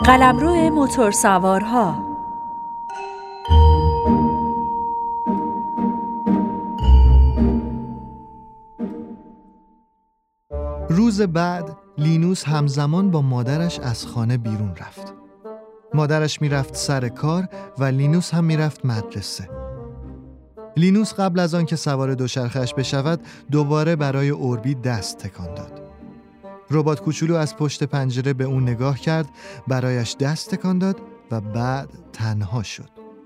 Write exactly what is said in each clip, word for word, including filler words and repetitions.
قلمرو موتورسوارها. روز بعد لینوس همزمان با مادرش از خانه بیرون رفت. مادرش میرفت سر کار و لینوس هم میرفت مدرسه. لینوس قبل از آن که سوار دوچرخه‌اش بشود دوباره برای اوربی دست تکان داد. ربات کوچولو از پشت پنجره به اون نگاه کرد، برایش دست تکان داد و بعد تنها شد.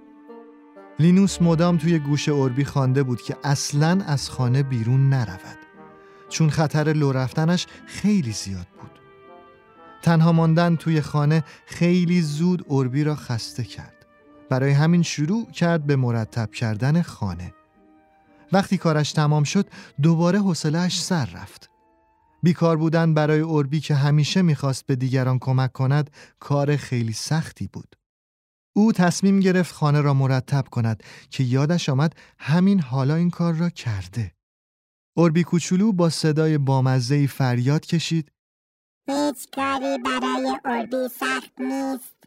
لینوس مدام توی گوش اوربی خوانده بود که اصلاً از خانه بیرون نرود، چون خطر لو رفتنش خیلی زیاد بود. تنها ماندن توی خانه خیلی زود اوربی را خسته کرد. برای همین شروع کرد به مرتب کردن خانه. وقتی کارش تمام شد دوباره حوصله‌اش سر رفت. بیکار بودن برای اوربی که همیشه میخواست به دیگران کمک کند کار خیلی سختی بود. او تصمیم گرفت خانه را مرتب کند که یادش آمد همین حالا این کار را کرده. اوربی کوچولو با صدای بامزه‌ای فریاد کشید: هیچ کاری برای اوربی سخت نیست.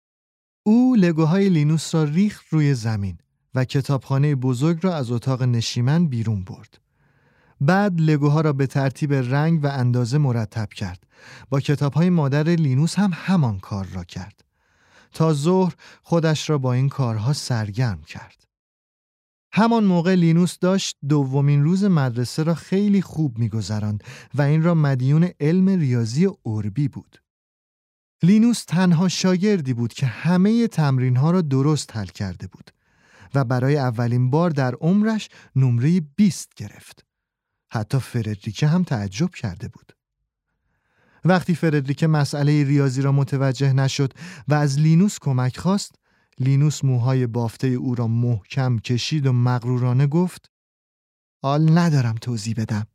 او لگوهای لینوس را ریخت روی زمین و کتابخانه بزرگ را از اتاق نشیمن بیرون برد. بعد لگوها را به ترتیب رنگ و اندازه مرتب کرد. با کتابهای مادر لینوس هم همان کار را کرد. تا ظهر خودش را با این کارها سرگرم کرد. همان موقع لینوس داشت دومین روز مدرسه را خیلی خوب می‌گذراند و این را مدیون علم ریاضی اوربی بود. لینوس تنها شاگردی بود که همه تمرین‌ها را درست حل کرده بود و برای اولین بار در عمرش نمره بیست گرفت. حتی فردریکه هم تعجب کرده بود. وقتی فردریکه مسئله ریاضی را متوجه نشد و از لینوس کمک خواست، لینوس موهای بافته او را محکم کشید و مغرورانه گفت: حال ندارم توضیح بدم.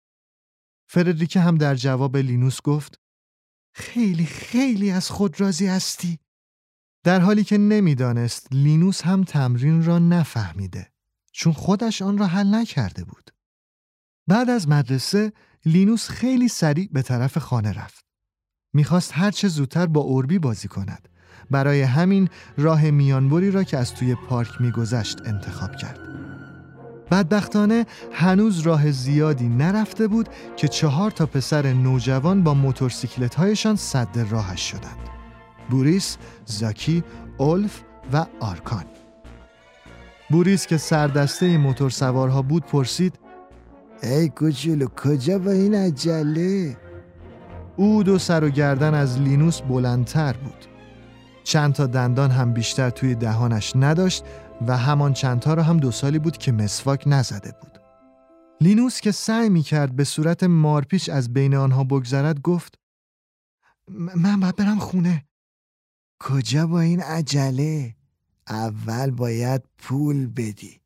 فردریکه هم در جواب لینوس گفت: خیلی خیلی از خود راضی هستی. در حالی که نمیدانست لینوس هم تمرین را نفهمیده، چون خودش آن را حل نکرده بود. بعد از مدرسه لینوس خیلی سریع به طرف خانه رفت. میخواست هر چه زودتر با اوربی بازی کند. برای همین راه میانبری را که از توی پارک میگذشت انتخاب کرد. بدبختانه هنوز راه زیادی نرفته بود که چهار تا پسر نوجوان با موتورسیکلت‌هایشان سد راهش شدند. بوریس، زاکی، اولف و آرکان. بوریس که سردسته موتورسوارها بود پرسید: ای کوچولو کجا با این عجله؟ او دو سر و گردن از لینوس بلندتر بود. چند تا دندان هم بیشتر توی دهانش نداشت و همان چندتا را هم دو سالی بود که مسواک نزده بود. لینوس که سعی می کرد به صورت مارپیچ از بین آنها بگذرد گفت: من باید برم خونه. کجا با این عجله؟ اول باید پول بدی.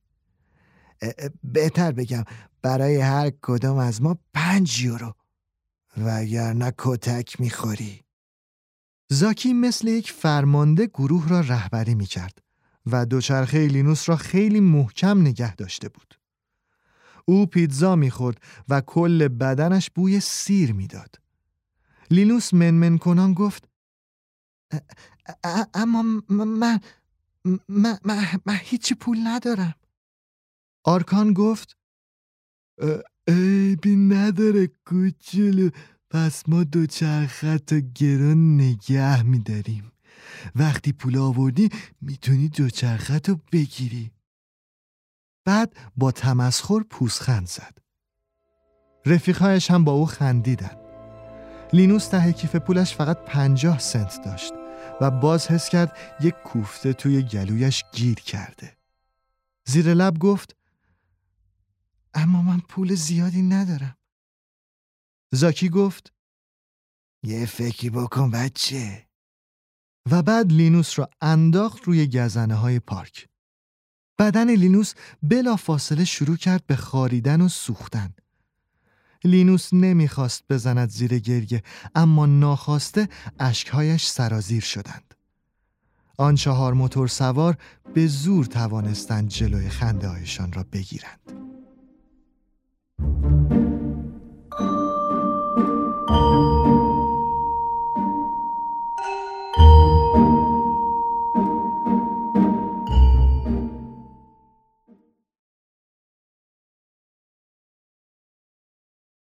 بهتر بگم برای هر کدام از ما پنج یورو، وگرنه کتک میخوری. زاکی مثل یک فرمانده گروه را رهبری میکرد و دوچرخه لینوس را خیلی محکم نگه داشته بود. او پیتزا میخورد و کل بدنش بوی سیر میداد. لینوس منمن کنان گفت: اما من من من هیچی پول ندارم. آرکان گفت: عیبی نداره کوچولو، پس ما دوچرخت رو گران نگه میداریم. وقتی پول آوردی میتونی دوچرخت رو بگیری. بعد با تمسخر پوزخند زد. رفیقهایش هم با او خندیدن. لینوس ته کیف پولش فقط پنجاه سنت داشت و باز حس کرد یک کوفته توی گلویش گیر کرده. زیر لب گفت: اما من پول زیادی ندارم. زاکی گفت: یه فکری بکن بچه. و بعد لینوس را انداخت روی گزنه های پارک. بدن لینوس بلا فاصله شروع کرد به خاریدن و سوختن. لینوس نمیخواست بزند زیر گریه، اما ناخواسته اشکهایش سرازیر شدند. آن چهار موتور سوار به زور توانستند جلوی خنده هایشان را بگیرند.